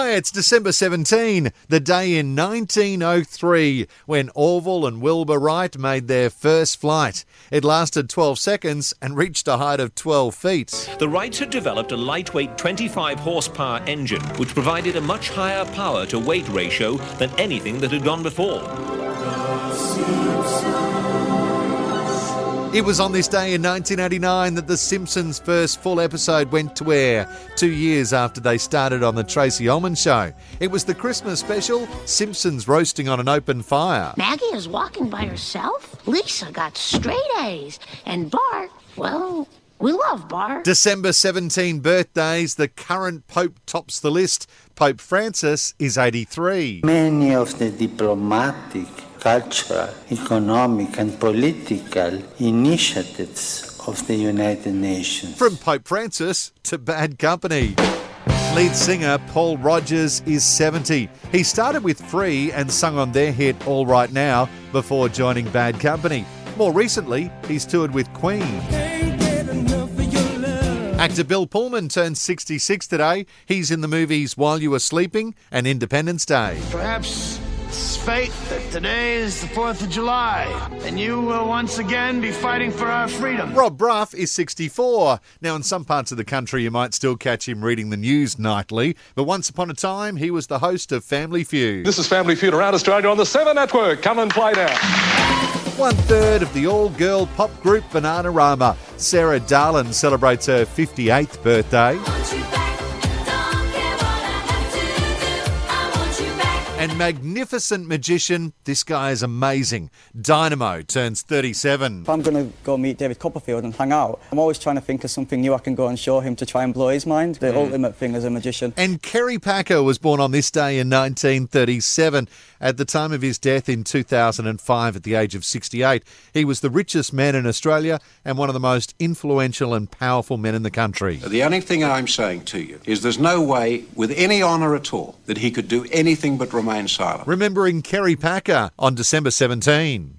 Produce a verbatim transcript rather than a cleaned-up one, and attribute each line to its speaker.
Speaker 1: Hi, it's December seventeenth, the day in nineteen oh three when Orville and Wilbur Wright made their first flight. It lasted twelve seconds and reached a height of twelve feet.
Speaker 2: The Wrights had developed a lightweight twenty-five horsepower engine which provided a much higher power to weight ratio than anything that had gone before.
Speaker 1: It was on this day in nineteen eighty-nine that The Simpsons' first full episode went to air, two years after they started on The Tracy Ullman Show. It was the Christmas special, Simpsons Roasting on an Open Fire.
Speaker 3: Maggie is walking by herself. Lisa got straight A's. And Bart, well, we love Bart.
Speaker 1: December seventeenth birthdays, the current Pope tops the list. Pope Francis is eighty-three.
Speaker 4: Many of the diplomatic, cultural, economic and political initiatives of the United Nations.
Speaker 1: From Pope Francis to Bad Company. Lead singer Paul Rodgers is seventy. He started with Free and sung on their hit All Right Now before joining Bad Company. More recently, he's toured with Queen. Actor Bill Pullman turned sixty-six today. He's in the movies While You Were Sleeping and Independence Day.
Speaker 5: Perhaps it's fate that today is the fourth of July, and you will once again be fighting for our freedom.
Speaker 1: Rob Bruff is sixty-four. Now, in some parts of the country, you might still catch him reading the news nightly, but once upon a time, he was the host of Family Feud.
Speaker 6: This is Family Feud around Australia on the Seven Network. Come and play now.
Speaker 1: One third of the all-girl pop group Bananarama. Sarah Darlin celebrates her fifty-eighth birthday. And magnificent magician, this guy is amazing, Dynamo turns thirty-seven.
Speaker 7: If I'm going to go meet David Copperfield and hang out, I'm always trying to think of something new I can go and show him to try and blow his mind. The mm. ultimate thing as a magician.
Speaker 1: And Kerry Packer was born on this day in nineteen thirty-seven. At the time of his death in two thousand five at the age of sixty-eight, he was the richest man in Australia and one of the most influential and powerful men in the country.
Speaker 8: The only thing I'm saying to you is there's no way, with any honour at all, that he could do anything but remain silent.
Speaker 1: Remembering Kerry Packer on December seventeenth.